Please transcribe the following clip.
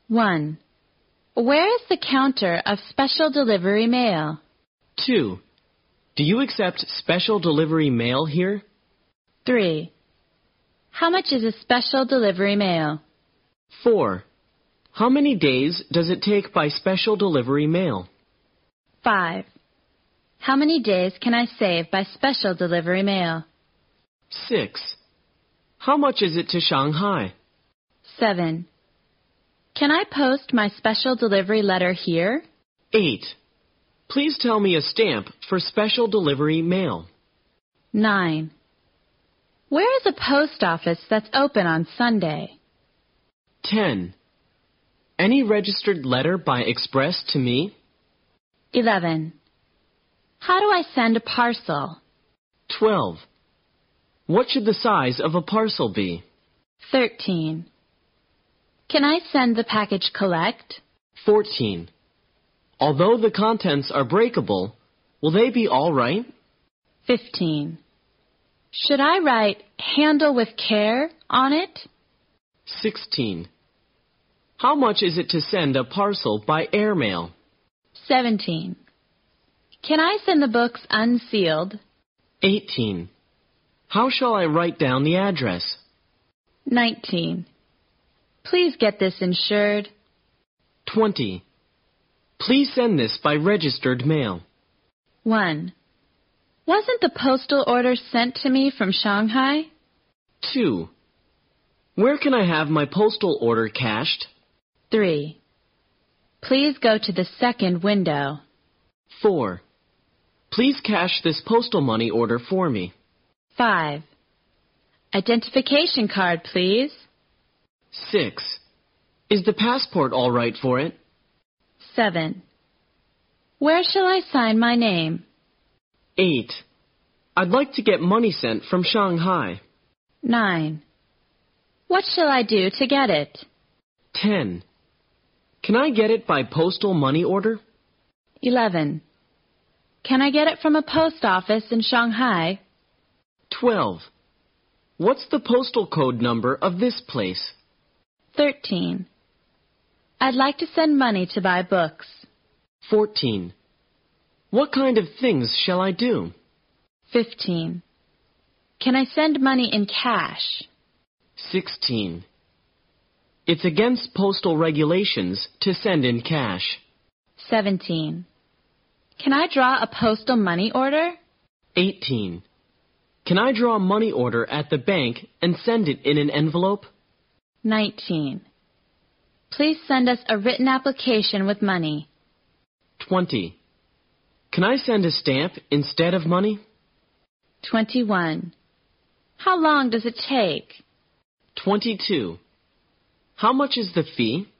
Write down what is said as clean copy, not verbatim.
1. Where is the counter of special delivery mail? 2. Do you accept special delivery mail here? 3. How much is a special delivery mail? 4. How many days does it take by special delivery mail? 5. How many days can I save by special delivery mail? 6. How much is it to Shanghai? 7. Can I post my special delivery letter here? 8. Please tell me a stamp for special delivery mail. 9. Where is a post office that's open on Sunday? 10. Any registered letter by express to me? 11. How do I send a parcel? 12. What should the size of a parcel be? 13. Can I send the package collect? 14. Although the contents are breakable, will they be all right? 15. Should I write handle with care on it? 16. How much is it to send a parcel by airmail? 17. Can I send the books unsealed? 18. How shall I write down the address? 19. Please get this insured. 20. Please send this by registered mail. 1. Wasn't the postal order sent to me from Shanghai? 2. Where can I have my postal order cashed? 3. Please go to the second window. 4. Please cash this postal money order for me. 5. Identification card, please. 6. Is the passport all right for it? 7. Where shall I sign my name? 8. I'd like to get money sent from Shanghai. 9. What shall I do to get it? 10. Can I get it by postal money order? 11. Can I get it from a post office in Shanghai? 12. What's the postal code number of this place? 13. I'd like to send money to buy books. 14. What kind of things shall I do? 15. Can I send money in cash? 16. It's against postal regulations to send in cash. 17. Can I draw a postal money order? 18. Can I draw a money order at the bank and send it in an envelope? 19. Please send us a written application with money. 20. Can I send a stamp instead of money? 21. How long does it take? 22. How much is the fee?